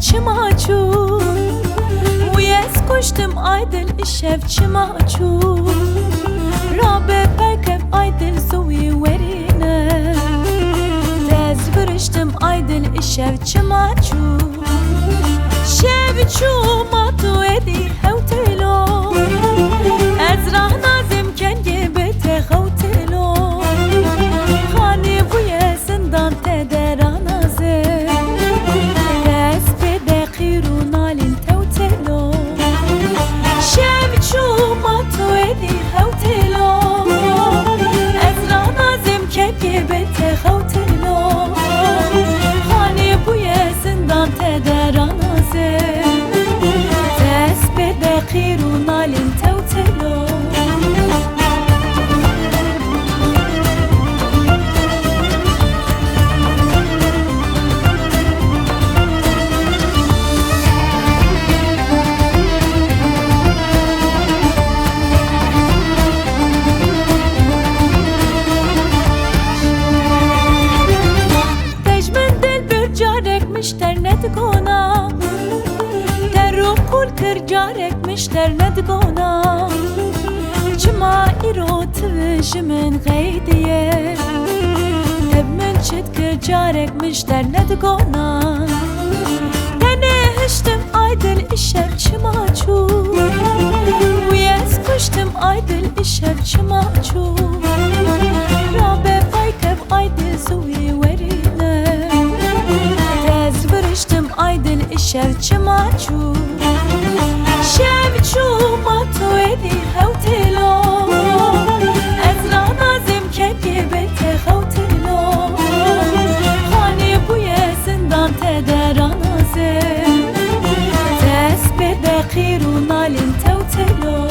çima çu Uyez kuştum aydil işev çima çu Rabe perkev aydil zuvi verine Tez viriştim aydil işev çima çu Şev çu matu edi hevtelo Ez rah nazim kenge bete hevtelo Khani buye zindan te deranaze Tez bede khirun alin tevtelo Şev çu matu edi hevtelo Ez rah nazim kenge bete hevtelo Khani buye zindan te deranaze Tez bede khirun alin tevtelo Gona Teru kul kır carek mişler ned gona Çima iro tvijimin gaydiye Tebmin çit kır carek mişler ned gona Tene hiştim aydil işev çima çu Uyez kuştum aydil işev çima çu Rabe paykev aydil zuvi verine Aydil işev çima çu Şev çu matu edi hevtelo Ez rah nazim kenge bete hevtelo Khani buye zindan te deranaze Tez bede khirun alin tevtelo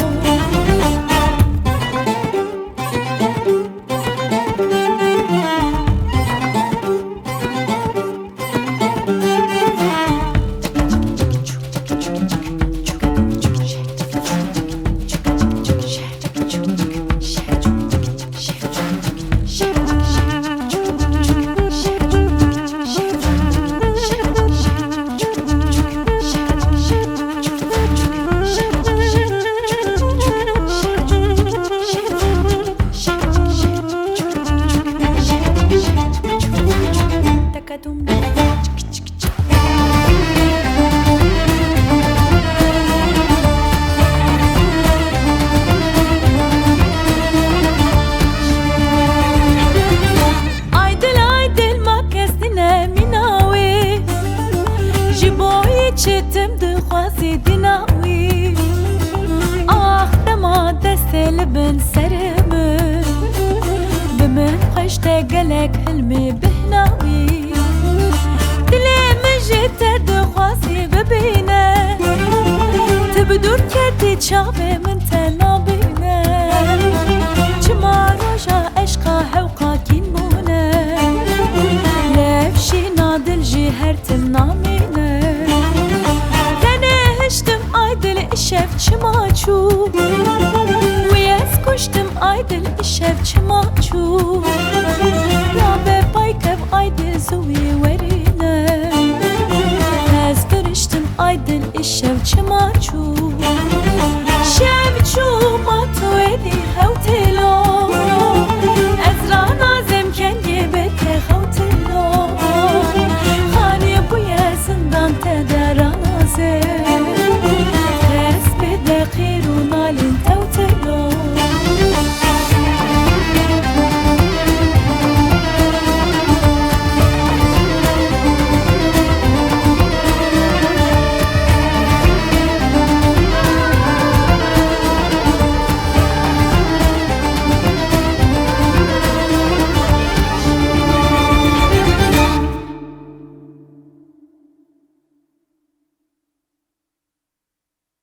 Çetim dixwazi dinawi Ah dema deste libin serimi Bimin xeşte gelek hilmi bihnawi Dilimi jete dixwazi bibine Tibdur keti çave min te nabine Çima roja eşqa hevqa kin bune Levşina dil jî her tim namine İşev çima çu Uyez kuştum aydil işev çima çu Rabe paykev aydil zuvi verine Ez giriştim aydil işev çima çu